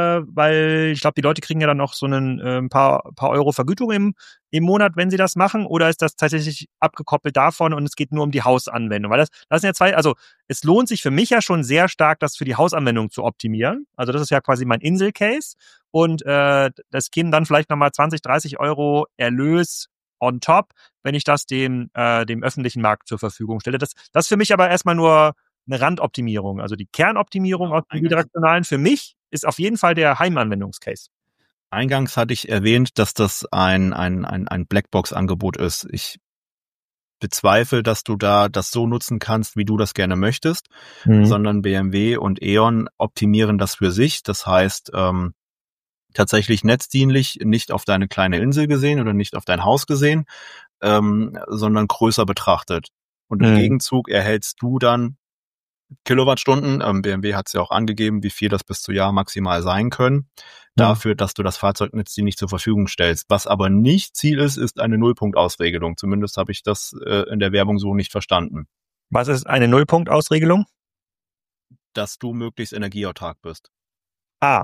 weil ich glaube, die Leute kriegen ja dann noch so einen äh, ein paar, paar Euro Vergütung im, im Monat, wenn sie das machen, oder ist das tatsächlich abgekoppelt davon und es geht nur um die Hausanwendung? Weil das, das sind ja zwei, also es lohnt sich für mich ja schon sehr stark, das für die Hausanwendung zu optimieren. Also das ist ja quasi mein Insel-Case. Und äh, das kämen dann vielleicht nochmal zwanzig, dreißig Euro Erlös on top, wenn ich das dem, äh, dem öffentlichen Markt zur Verfügung stelle. Das, das ist für mich aber erstmal nur eine Randoptimierung. Also die Kernoptimierung Genau. aus dem bidirektionalen für mich ist auf jeden Fall der Heimanwendungscase. Eingangs hatte ich erwähnt, dass das ein, ein, ein, ein Blackbox-Angebot ist. Ich bezweifle, dass du da das so nutzen kannst, wie du das gerne möchtest, mhm. sondern B M W und E.ON optimieren das für sich. Das heißt, ähm, tatsächlich netzdienlich, nicht auf deine kleine Insel gesehen oder nicht auf dein Haus gesehen, ähm, sondern größer betrachtet. Und im mhm. Gegenzug erhältst du dann Kilowattstunden. Ähm, B M W hat es ja auch angegeben, wie viel das bis zu Jahr maximal sein können. Dafür, dass du das Fahrzeugnetz dir nicht zur Verfügung stellst. Was aber nicht Ziel ist, ist eine Nullpunktausregelung. Zumindest habe ich das äh, in der Werbung so nicht verstanden. Was ist eine Nullpunktausregelung? Dass du möglichst energieautark bist. Ah.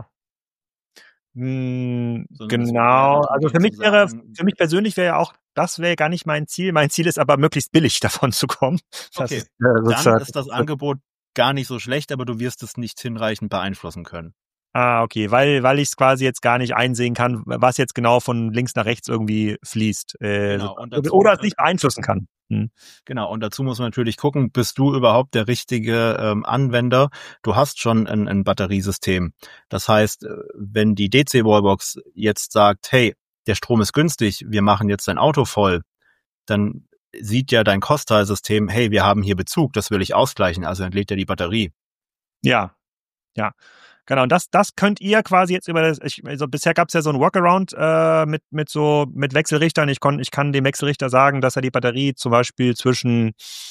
Hm, So, genau. Also für mich wäre, sagen, für mich persönlich wäre ja auch, das wäre gar nicht mein Ziel. Mein Ziel ist aber, möglichst billig davon zu kommen. Das okay, ist, äh, dann ist das Angebot gar nicht so schlecht, aber du wirst es nicht hinreichend beeinflussen können. Ah, okay, weil weil ich es quasi jetzt gar nicht einsehen kann, was jetzt genau von links nach rechts irgendwie fließt. Äh, Genau, und dazu oder es nicht beeinflussen kann. Hm. Genau, und dazu muss man natürlich gucken, bist du überhaupt der richtige ähm, Anwender? Du hast schon ein, ein Batteriesystem. Das heißt, wenn die D C-Wallbox jetzt sagt, hey, der Strom ist günstig, wir machen jetzt dein Auto voll, dann sieht ja dein Kostteilsystem, hey, wir haben hier Bezug, das will ich ausgleichen, also entlädt er die Batterie. Ja, ja. Genau, und das, das könnt ihr quasi jetzt über das, ich, also bisher gab es ja so ein Workaround äh, mit, mit so, mit Wechselrichtern. Ich, kon, ich kann dem Wechselrichter sagen, dass er die Batterie zum Beispiel zwischen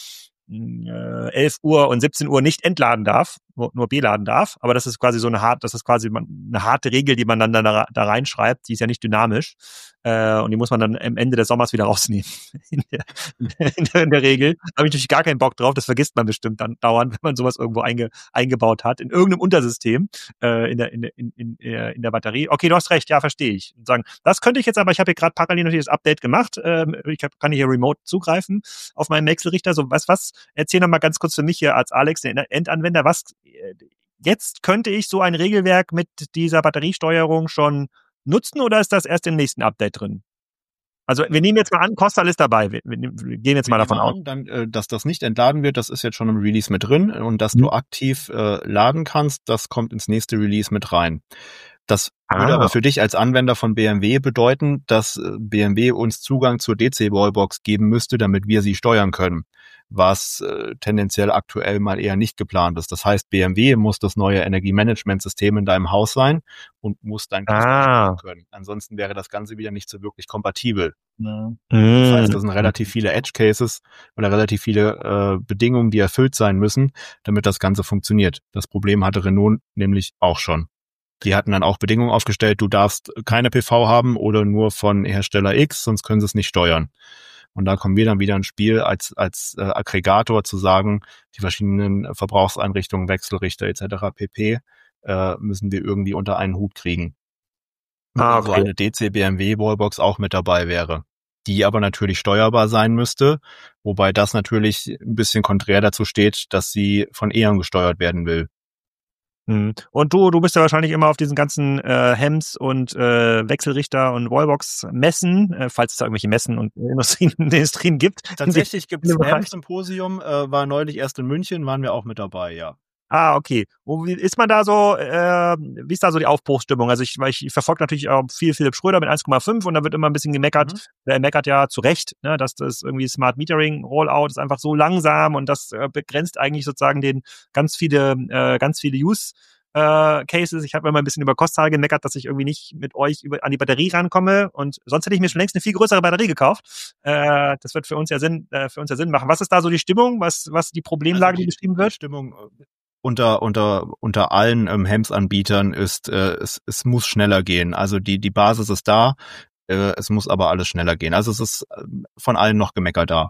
äh, elf Uhr und siebzehn Uhr nicht entladen darf, nur, nur beladen darf. Aber das ist quasi so eine harte, das ist quasi eine harte Regel, die man dann da, da reinschreibt. Die ist ja nicht dynamisch. Äh, und die muss man dann am Ende des Sommers wieder rausnehmen. In der, in der, in der Regel. Da habe ich natürlich gar keinen Bock drauf. Das vergisst man bestimmt dann dauernd, wenn man sowas irgendwo einge, eingebaut hat. In irgendeinem Untersystem äh, in, der, in, der, in, in, in der Batterie. Okay, du hast recht. Ja, verstehe ich. Und sagen, das könnte ich jetzt aber, ich habe hier gerade parallel natürlich das Update gemacht. Ähm, ich hab, kann hier remote zugreifen auf meinen Wechselrichter. So, was, was? Erzähl noch mal ganz kurz für mich hier als Alex, den Endanwender, was jetzt könnte ich so ein Regelwerk mit dieser Batteriesteuerung schon nutzen oder ist das erst im nächsten Update drin? Also wir nehmen jetzt mal an, Kostal ist dabei. Wir, wir, wir gehen jetzt wir mal davon aus. An, dann, äh, dass das nicht entladen wird, das ist jetzt schon im Release mit drin und dass mhm. du aktiv äh, laden kannst, das kommt ins nächste Release mit rein. Das ah. würde aber für dich als Anwender von B M W bedeuten, dass B M W uns Zugang zur D C-Wallbox geben müsste, damit wir sie steuern können, was äh, tendenziell aktuell mal eher nicht geplant ist. Das heißt, B M W muss das neue Energiemanagementsystem in deinem Haus sein und muss dein Kostüm ah. können. Ansonsten wäre das Ganze wieder nicht so wirklich kompatibel. Ja. Das heißt, das sind relativ viele Edge-Cases oder relativ viele äh, Bedingungen, die erfüllt sein müssen, damit das Ganze funktioniert. Das Problem hatte Renault nämlich auch schon. Die hatten dann auch Bedingungen aufgestellt, du darfst keine P V haben oder nur von Hersteller X, sonst können sie es nicht steuern. Und da kommen wir dann wieder ins Spiel, als als äh, Aggregator zu sagen, die verschiedenen Verbrauchseinrichtungen, Wechselrichter et cetera pp. Äh, müssen wir irgendwie unter einen Hut kriegen. Ah, okay. Also eine D C-B M W-Wallbox auch mit dabei wäre, die aber natürlich steuerbar sein müsste, wobei das natürlich ein bisschen konträr dazu steht, dass sie von E.ON gesteuert werden will. Und du, du bist ja wahrscheinlich immer auf diesen ganzen äh, Hems und äh, Wechselrichter und Wallbox-Messen, äh, falls es da irgendwelche Messen und Industrien, Industrien gibt. Tatsächlich gibt es ein Hems-Symposium, äh, war neulich erst in München, waren wir auch mit dabei, ja. Ah, okay. Wo ist man da so, äh, wie ist da so die Aufbruchsstimmung? Also ich, ich verfolge natürlich auch viel Philipp Schröder mit eins Komma fünf und da wird immer ein bisschen gemeckert. Mhm. Der meckert ja zu Recht, ne, dass das irgendwie Smart Metering Rollout ist einfach so langsam und das äh, begrenzt eigentlich sozusagen den ganz viele, äh, ganz viele Use äh, Cases. Ich habe immer ein bisschen über Kostzahl gemeckert, dass ich irgendwie nicht mit euch über, an die Batterie rankomme und sonst hätte ich mir schon längst eine viel größere Batterie gekauft. Äh, das wird für uns ja Sinn, äh, für uns ja Sinn machen. Was ist da so die Stimmung? Was, was die Problemlage, also die, die beschrieben wird? Die Stimmung unter unter unter allen ähm, Hems-Anbietern ist, äh, es, es muss schneller gehen. Also die die Basis ist da, äh, es muss aber alles schneller gehen. Also es ist äh, von allen noch Gemecker da.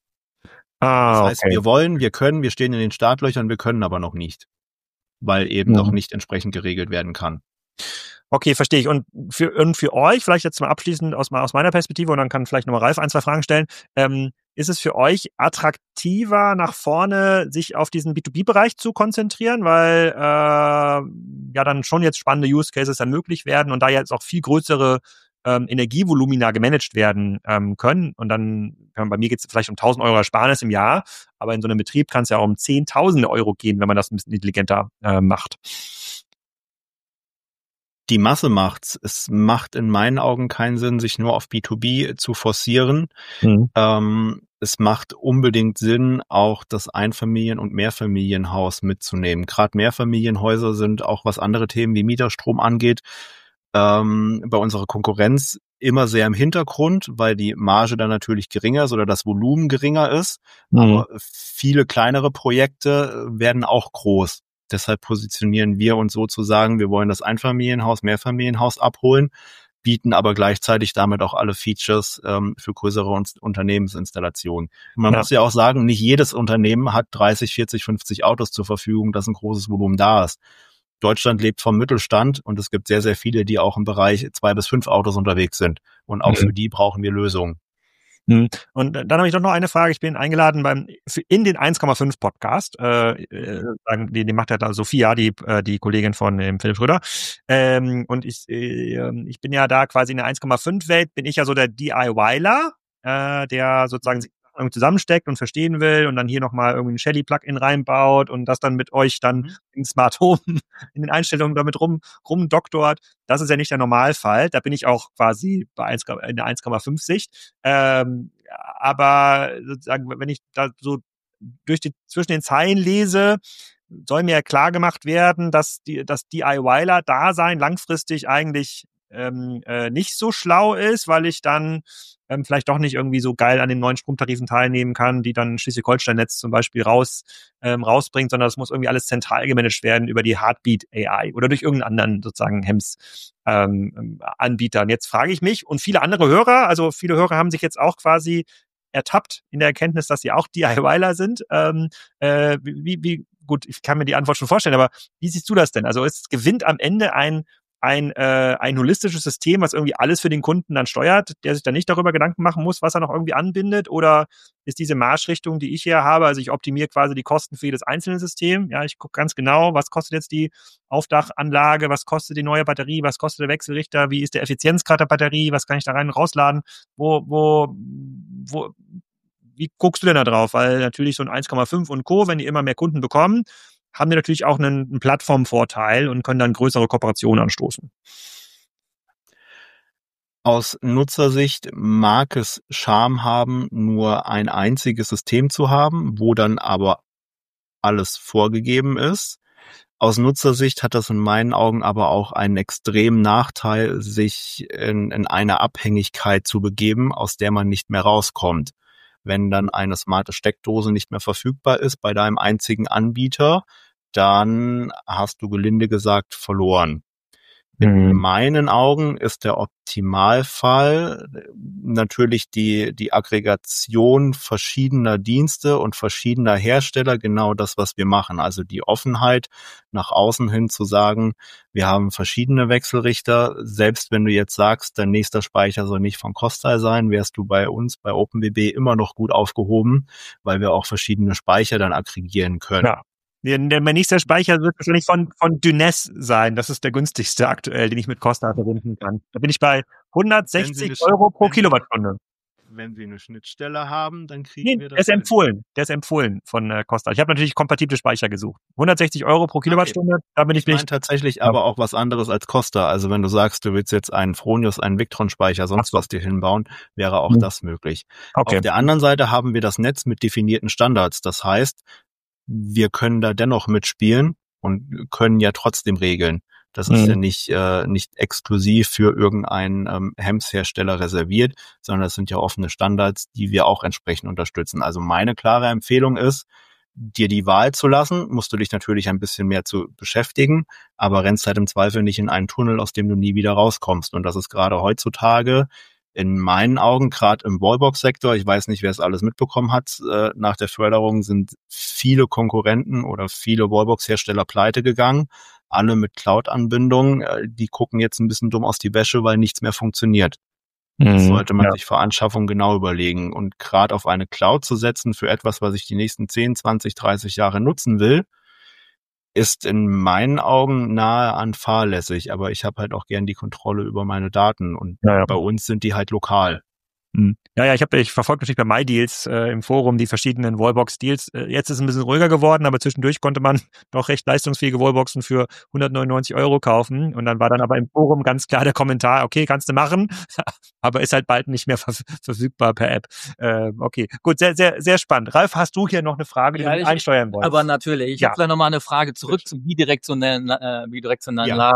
Ah, das heißt, okay. Wir wollen, wir können, wir stehen in den Startlöchern, wir können aber noch nicht, weil eben mhm. noch nicht entsprechend geregelt werden kann. Okay, verstehe ich. Und für, und für euch, vielleicht jetzt mal abschließend aus, aus meiner Perspektive, und dann kann vielleicht nochmal Ralf ein, zwei Fragen stellen, ähm, ist es für euch attraktiver, nach vorne sich auf diesen B zwei B-Bereich zu konzentrieren, weil äh, ja dann schon jetzt spannende Use Cases dann möglich werden und da jetzt auch viel größere ähm, Energievolumina gemanagt werden ähm, können. Und dann, bei mir geht es vielleicht um tausend Euro Ersparnis im Jahr, aber in so einem Betrieb kann es ja auch um zehntausende Euro gehen, wenn man das ein bisschen intelligenter äh, macht. Die Masse macht's. Es macht in meinen Augen keinen Sinn, sich nur auf B zwei B zu forcieren. Mhm. Ähm, es macht unbedingt Sinn, auch das Einfamilien- und Mehrfamilienhaus mitzunehmen. Gerade Mehrfamilienhäuser sind auch, was andere Themen wie Mieterstrom angeht, ähm, bei unserer Konkurrenz immer sehr im Hintergrund, weil die Marge dann natürlich geringer ist oder das Volumen geringer ist. Mhm. Aber viele kleinere Projekte werden auch groß. Deshalb positionieren wir uns sozusagen, wir wollen das Einfamilienhaus, Mehrfamilienhaus abholen, bieten aber gleichzeitig damit auch alle Features ähm, für größere Un- Unternehmensinstallationen. Und man Ja. muss ja auch sagen, nicht jedes Unternehmen hat dreißig, vierzig, fünfzig Autos zur Verfügung, dass ein großes Volumen da ist. Deutschland lebt vom Mittelstand und es gibt sehr, sehr viele, die auch im Bereich zwei bis fünf Autos unterwegs sind. Und auch Mhm. für die brauchen wir Lösungen. Mhm. Und dann habe ich doch noch eine Frage. Ich bin eingeladen beim für in den eins Komma fünf Podcast. Äh, äh, sagen, die, die macht ja da Sophia, die äh, die Kollegin von dem Philipp Schröder. Ähm, und ich äh, ich bin ja da quasi in der eins Komma fünf Welt. Bin ich ja so der DIYler, äh, der sozusagen sich irgendwie zusammensteckt und verstehen will und dann hier nochmal irgendwie ein Shelly-Plugin reinbaut und das dann mit euch dann Mhm. in Smart Home in den Einstellungen damit rum rumdoktort. Das ist ja nicht der Normalfall. Da bin ich auch quasi bei eins, in der eins Komma fünf Sicht. Ähm, aber sozusagen, wenn ich da so durch die, zwischen den Zeilen lese, soll mir klar gemacht werden, dass die, das DIYler-Dasein langfristig eigentlich ähm, äh, nicht so schlau ist, weil ich dann ähm, vielleicht doch nicht irgendwie so geil an den neuen Stromtarifen teilnehmen kann, die dann Schleswig-Holstein-Netz zum Beispiel raus ähm, rausbringt, sondern das muss irgendwie alles zentral gemanagt werden über die Heartbeat A I oder durch irgendeinen anderen sozusagen Hems ähm, Anbieter. Und jetzt frage ich mich und viele andere Hörer, also viele Hörer haben sich jetzt auch quasi ertappt in der Erkenntnis, dass sie auch DIYler sind. Ähm, äh, wie, wie, gut, ich kann mir die Antwort schon vorstellen, aber wie siehst du das denn? Also es gewinnt am Ende ein ein äh, ein holistisches System, was irgendwie alles für den Kunden dann steuert, der sich dann nicht darüber Gedanken machen muss, was er noch irgendwie anbindet, oder ist diese Marschrichtung, die ich hier habe, also ich optimiere quasi die Kosten für jedes einzelne System, ja, ich gucke ganz genau, was kostet jetzt die Aufdachanlage, was kostet die neue Batterie, was kostet der Wechselrichter, wie ist der Effizienzgrad der Batterie, was kann ich da rein und rausladen, wo, wo, wo, wie guckst du denn da drauf? Weil natürlich so ein eins Komma fünf und Co., wenn die immer mehr Kunden bekommen, haben die natürlich auch einen, einen Plattformvorteil und können dann größere Kooperationen anstoßen. Aus Nutzersicht mag es Charme haben, nur ein einziges System zu haben, wo dann aber alles vorgegeben ist. Aus Nutzersicht hat das in meinen Augen aber auch einen extremen Nachteil, sich in, in eine Abhängigkeit zu begeben, aus der man nicht mehr rauskommt. Wenn dann eine smarte Steckdose nicht mehr verfügbar ist bei deinem einzigen Anbieter, dann hast du gelinde gesagt verloren. In Mhm. meinen Augen ist der Optimalfall natürlich die, die Aggregation verschiedener Dienste und verschiedener Hersteller, genau das, was wir machen. Also die Offenheit nach außen hin zu sagen, wir haben verschiedene Wechselrichter. Selbst wenn du jetzt sagst, dein nächster Speicher soll nicht von Kostal sein, wärst du bei uns, bei OpenWB, immer noch gut aufgehoben, weil wir auch verschiedene Speicher dann aggregieren können. Ja. Der, der, mein nächster Speicher wird wahrscheinlich von, von Dynes sein. Das ist der günstigste aktuell, den ich mit Costa verbinden kann. Da bin ich bei hundertsechzig Euro pro Kilowattstunde. Wenn Sie eine Schnittstelle haben, dann kriegen Nee, wir das. der ist empfohlen. Der ist empfohlen von äh, Costa. Ich habe natürlich kompatible Speicher gesucht. hundertsechzig Euro pro Kilowattstunde, okay. Da bin ich, ich meine nicht. tatsächlich aber auch was anderes als Costa. Also wenn du sagst, du willst jetzt einen Fronius, einen Victron-Speicher, sonst so. was dir hinbauen, wäre auch hm. das möglich. Okay. Auf der anderen Seite haben wir das Netz mit definierten Standards. Das heißt, wir können da dennoch mitspielen und können ja trotzdem regeln. Das ist mhm. ja nicht äh, nicht exklusiv für irgendeinen ähm, Hems-Hersteller reserviert, sondern es sind ja offene Standards, die wir auch entsprechend unterstützen. Also meine klare Empfehlung ist, dir die Wahl zu lassen, musst du dich natürlich ein bisschen mehr zu beschäftigen, aber rennst halt im Zweifel nicht in einen Tunnel, aus dem du nie wieder rauskommst. Und das ist gerade heutzutage in meinen Augen, gerade im Wallbox-Sektor, ich weiß nicht, wer es alles mitbekommen hat, äh, nach der Förderung sind viele Konkurrenten oder viele Wallbox-Hersteller pleite gegangen, alle mit Cloud-Anbindung, äh, die gucken jetzt ein bisschen dumm aus die Wäsche, weil nichts mehr funktioniert. Mhm, das sollte man ja. sich vor Anschaffung genau überlegen. Und gerade auf eine Cloud zu setzen für etwas, was ich die nächsten zehn, zwanzig, dreißig Jahre nutzen will, ist in meinen Augen nahe an fahrlässig, aber ich habe halt auch gern die Kontrolle über meine Daten und ja, ja. bei uns sind die halt lokal. Ja, ja, ich habe, ich verfolge natürlich bei MyDeals äh, im Forum die verschiedenen Wallbox-Deals. Äh, jetzt ist es ein bisschen ruhiger geworden, aber zwischendurch konnte man doch recht leistungsfähige Wallboxen für hundertneunundneunzig Euro kaufen. Und dann war dann aber im Forum ganz klar der Kommentar, okay, kannst du machen, aber ist halt bald nicht mehr ver- verfügbar per App. Äh, okay, gut, sehr, sehr, sehr spannend. Ralf, hast du hier noch eine Frage, die ja, du ich, einsteuern wolltest? Aber natürlich. Ich ja. habe vielleicht noch mal eine Frage zurück zum bidirektionellen, äh, bidirektionalen ja. Laden.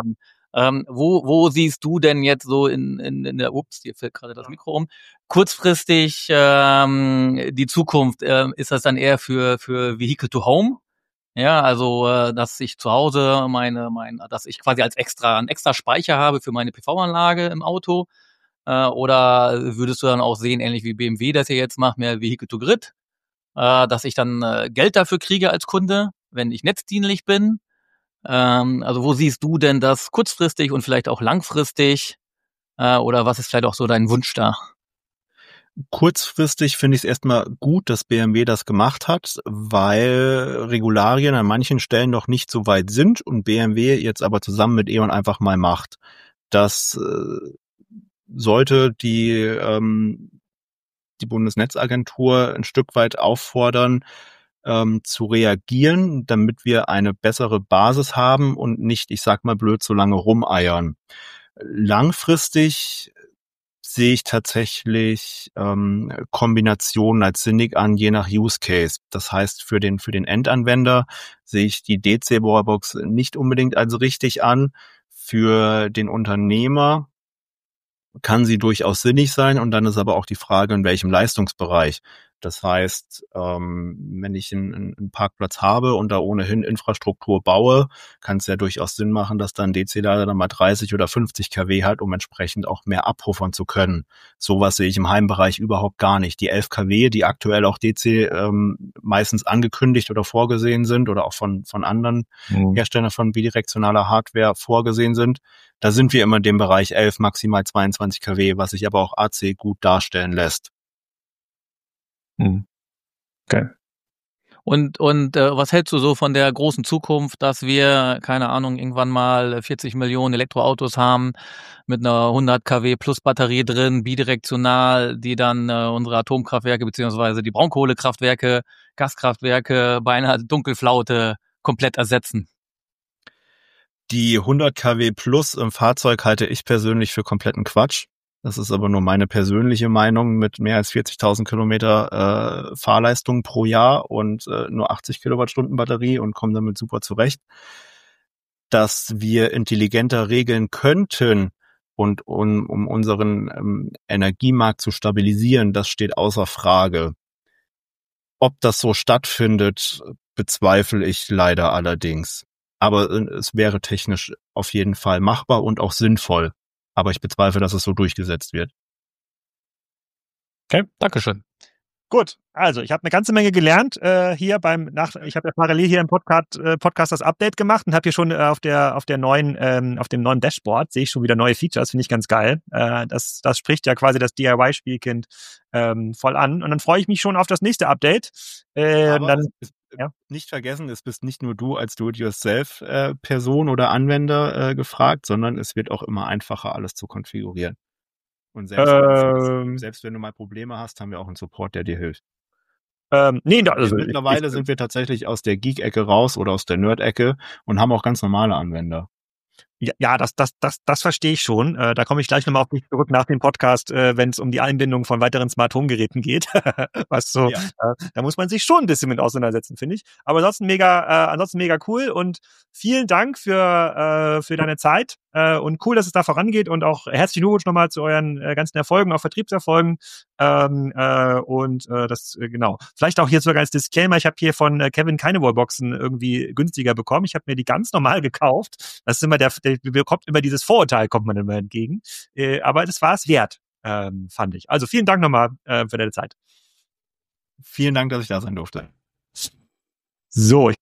Ähm, wo, wo siehst du denn jetzt so in, in, in der, ups, hier fällt gerade das Mikro um, kurzfristig ähm, die Zukunft? Ähm, ist das dann eher für, für Vehicle to Home? Ja, also, äh, dass ich zu Hause meine, mein, dass ich quasi als extra, einen extra Speicher habe für meine P V-Anlage im Auto? Äh, oder würdest du dann auch sehen, ähnlich wie B M W das hier jetzt macht, mehr Vehicle to Grid, äh, dass ich dann äh, Geld dafür kriege als Kunde, wenn ich netzdienlich bin? Ähm, also wo siehst du denn das kurzfristig und vielleicht auch langfristig? Äh, oder was ist vielleicht auch so dein Wunsch da? Kurzfristig finde ich es erstmal gut, dass B M W das gemacht hat, weil Regularien an manchen Stellen noch nicht so weit sind und B M W jetzt aber zusammen mit E.ON einfach mal macht. Das äh, sollte die ähm, die Bundesnetzagentur ein Stück weit auffordern, ähm, zu reagieren, damit wir eine bessere Basis haben und nicht, ich sag mal blöd, so lange rumeiern. Langfristig sehe ich tatsächlich ähm, Kombinationen als sinnig an, je nach Use Case. Das heißt, für den für den Endanwender sehe ich die D C-Wallbox nicht unbedingt als richtig an. Für den Unternehmer kann sie durchaus sinnig sein und dann ist aber auch die Frage, in welchem Leistungsbereich. Das heißt, ähm, wenn ich einen, einen Parkplatz habe und da ohnehin Infrastruktur baue, kann es ja durchaus Sinn machen, dass dann D C-Lader dann mal dreißig oder fünfzig Kilowatt hat, um entsprechend auch mehr abpuffern zu können. Sowas sehe ich im Heimbereich überhaupt gar nicht. Die elf Kilowatt, die aktuell auch D C ähm, meistens angekündigt oder vorgesehen sind oder auch von von anderen mhm. Herstellern von bidirektionaler Hardware vorgesehen sind, da sind wir immer in dem Bereich elf, maximal zweiundzwanzig Kilowatt, was sich aber auch A C gut darstellen lässt. Okay. Und, und äh, was hältst du so von der großen Zukunft, dass wir, keine Ahnung, irgendwann mal vierzig Millionen Elektroautos haben mit einer hundert Kilowatt plus Batterie drin, bidirektional, die dann äh, unsere Atomkraftwerke beziehungsweise die Braunkohlekraftwerke, Gaskraftwerke bei einer Dunkelflaute komplett ersetzen? Die hundert Kilowatt plus im Fahrzeug halte ich persönlich für kompletten Quatsch. Das ist aber nur meine persönliche Meinung mit mehr als vierzigtausend Kilometer äh, Fahrleistung pro Jahr und äh, nur achtzig Kilowattstunden Batterie und kommen damit super zurecht. Dass wir intelligenter regeln könnten und um, um unseren ähm, Energiemarkt zu stabilisieren, das steht außer Frage. Ob das so stattfindet, bezweifle ich leider allerdings. Aber äh, es wäre technisch auf jeden Fall machbar und auch sinnvoll. Aber ich bezweifle, dass es so durchgesetzt wird. Okay, Dankeschön. Gut, also ich habe eine ganze Menge gelernt äh, hier beim nach. Ich habe ja parallel hier im Podcast, äh, Podcast das Update gemacht und habe hier schon äh, auf der auf der neuen ähm, auf dem neuen Dashboard sehe ich schon wieder neue Features, finde ich ganz geil. Äh, das das spricht ja quasi das D I Y-Spielkind ähm, voll an und dann freue ich mich schon auf das nächste Update. Äh, Aber dann es, ja. Nicht vergessen, es bist nicht nur du als Do-it-yourself-Person äh, oder Anwender äh, gefragt, sondern es wird auch immer einfacher, alles zu konfigurieren. Und selbst, ähm, selbst wenn du mal Probleme hast, haben wir auch einen Support, der dir hilft. Ähm, nee, da, also mittlerweile ich, sind wir tatsächlich aus der Geek-Ecke raus oder aus der Nerd-Ecke und haben auch ganz normale Anwender. Ja, ja, das, das, das, das verstehe ich schon. Äh, da komme ich gleich nochmal auf dich zurück nach dem Podcast, äh, wenn es um die Einbindung von weiteren Smart Home Geräten geht. Was so, ja. äh, da muss man sich schon ein bisschen mit auseinandersetzen, finde ich. Aber ansonsten mega, äh, ansonsten mega cool und vielen Dank für äh, für deine Zeit äh, und cool, dass es da vorangeht und auch herzlichen Glückwunsch nochmal zu euren äh, ganzen Erfolgen, auch Vertriebserfolgen. Ähm, äh, und äh, das äh, genau. Vielleicht auch hier sogar als Disclaimer: Ich habe hier von äh, Kevin keine Wallboxen irgendwie günstiger bekommen. Ich habe mir die ganz normal gekauft. Das ist immer der, der bekommt immer dieses Vorurteil, kommt man immer entgegen. Äh, aber das war es wert, ähm, fand ich. Also vielen Dank nochmal äh, für deine Zeit. Vielen Dank, dass ich da sein durfte. So, ich